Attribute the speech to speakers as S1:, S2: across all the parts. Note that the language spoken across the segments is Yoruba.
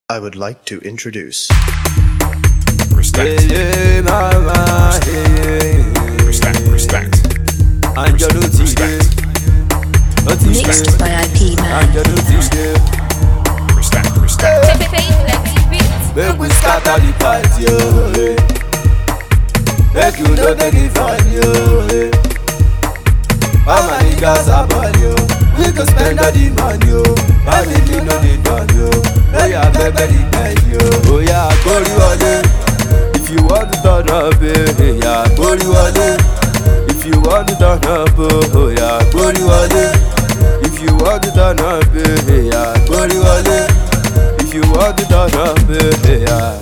S1: I would like to introduce
S2: Respect.
S3: Hey, mama, hey.
S2: Respect.
S3: Angelo
S2: Respect.
S4: Mixed by IP Man.
S3: Angelo Tide.
S2: Respect.
S3: Make we scatter the party, oh, hey. Make you know they give on you, hey. All my niggas are ball, yo. We can spend all the money, yo. And if you know they done, yo. Oh yeah, baby, yo. Oh yeah, Gori Wale. If you want to turn up, yeah, Gori Wale. If you want to turn up, oh yeah, Gori Wale. If you want to turn up, yeah, Gori Wale. If you want to turn up, yeah.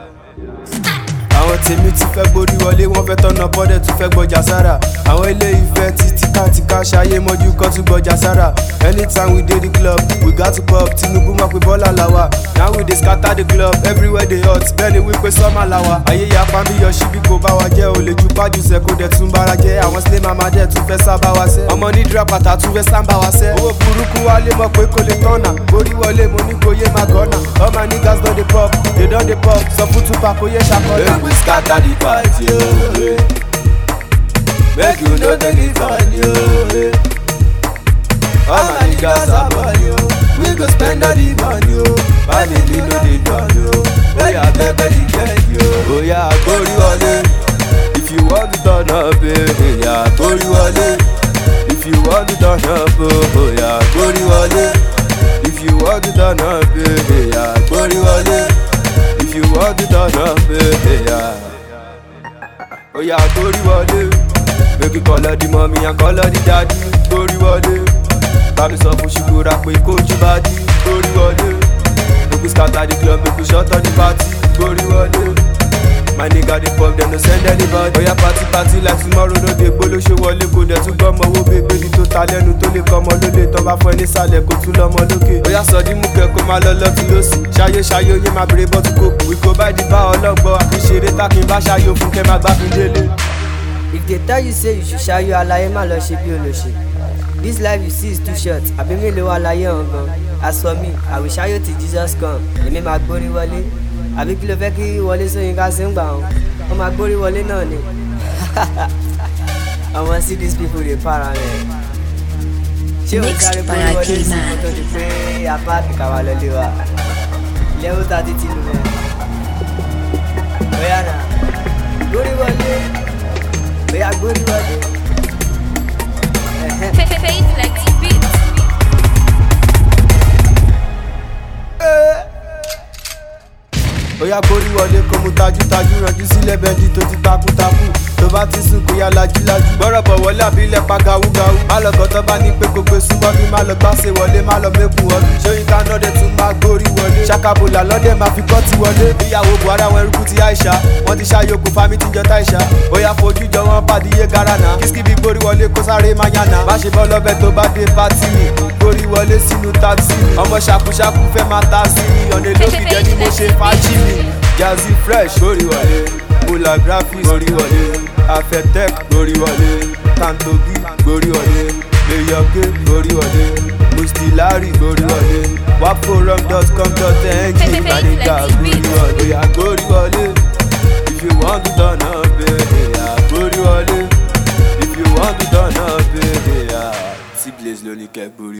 S3: Àwọn tèmi ti fẹ́ gborí wọlé, wọ́n fẹ́ tọ́nà bọ́dẹ̀ tún fẹ́ gbọ́jà sára. Àwọn ilé ìfẹ́ ti tíkàtíkà ṣayé mọ́jú kan tún gbọ́jà sára. Anytime we dey the club, we got to pop. Tinubu mọ̀ pé Bọ́lá làwà. Now we dey scatter the club, everywhere dey hot. Bẹ́ẹ̀ni wípé sọ́mà làwà. Ayé ya pa mí yọ síbí kò bá wa jẹ́. O lè ju pájú sẹ́ kó dẹ̀ tún bára jẹ́. Àwọn sílé màmá dẹ̀ tún fẹ́ sábà wá sẹ́. Ọmọ ní dírapàtà tún fẹ́ sábà wá sẹ́. Owó burúkú wálé mọ̀ pé kò lè tọ́nà. Gborí wọlé mo ní kò yé má gọ́nà. All my niggas don dey pop, they don dey pop. Sọ fún Tupac kò yé ṣàkọ́nà. We scatter the party, oh, hey. Make you know they give on you, hey. All my niggas are ball, yo. We go spend all the money, yo. And if you know they done, yo. Oh yeah, baby, yo. Oh yeah, Gori Wale. If you want to turn up, yeah, Gori Wale. If you want to turn up, oh yeah, Gori Wale. If you want to turn up, yeah, Gori Wale. If you want to turn up, yeah. Oh yeah, Gori Wale. Make you call her the mommy and call her the daddy. Gori Wale. Bami sọ fún Ṣùgbọ́ra pé kójú bá dí. Gori Wale. Make we scatter the club, make we shut on the party. Gori Wale. My nigga dey pop, dem no send anybody. Oya party like tomorrow no dey gbólóṣó wọlé. Kò dẹ̀ tún gbọ́mọ owó bèbè ní tó ta lẹ́nu tó lè kọ́mọ lólè. Tán bá fọ́ ẹ nísàlẹ̀ kó tún lọ́mọ lókè. Oya sọ dín mú kẹ́kọ̀ọ́ máa lọ lọ́tún lọ́sì. Ṣayé oyé máa bèrè bọ́tú kòkù. We go buy the bar ọlọ́gbọ́. Àfiṣeré tákì bá ṣayó fún kẹ́ máa gbá fi délé.
S5: If they tell you say you should ṣayó aláyé má lọ ṣe bí olóṣè. This life you see is too short. Àbí mélòó wà láyé ọ̀gán. As for me, I will ṣayó till Jesus come. Èmi máa gbórí wọlé. Àbí kí ló fẹ́ kí Wọlé Ṣóyínká sí ń gbà wọn? Wọ́n máa gbórí wọlé náà ni. I wan see these people dey para rẹ̀. Ṣé o sáré gbórí wọlé sí kó tó di pé apá àkìkà wà lọ́lé wa? Level 30 ti lù mẹ́. Bóyá náà, gbórí wọlé. Bóyá gbórí wọlé. Oya Gori Wale kó mú tajútajú ranjú sílẹ̀ bẹ́ẹ̀dì tó ti takuntakun. Tó bá ti sùn kó yá lajílájú. Gbọ́rọ̀ bọ̀ wọlé àbílẹ̀ pa gawúgawú. Má lọ gọ́tọ́ bá ní pé kò gbé súnmọ́ bí má lọ gbáṣe wọlé má lọ mẹ́kùn ọdún. Ṣóyínká lọ́dẹ̀ tún máa Gori Wale. Ṣàkàbọ̀là lọ́dẹ̀ máa fi kọ́tì wọlé. Ìyàwó Buhari àwọn eruku ti Aisha. Wọ́n ti ṣàyòkù fámi tí ń jọ Taisha. Oya fojú jọ wọn pàdíyé garana. Kíṣkì bí Gori Wale kó sáré mayana. Má ṣe bọ́ lọ́bẹ̀ tó bá dé pátì mi. Gori Wale sínú táksì mi. Ọmọ ṣàkúṣàkú fẹ́ máa ta sí mi. Ọ̀nà lókì jẹ́ ni mo ṣe fájì mi. Jazzy Fresh, Gori Wale. Mula Graphics, Gori Wale. Afetech, Gori Wale. Kantogi, Gori Wale. Leyoke, Gori Wale. Mustilari, Gori Wale. Waforum.com.ng, Maniga, Gori Wale. Yeah, Gori Wale. If you want to turn up, yeah, Gori Wale. If you want to turn up, yeah, T-Blaze, Lolike, Gori.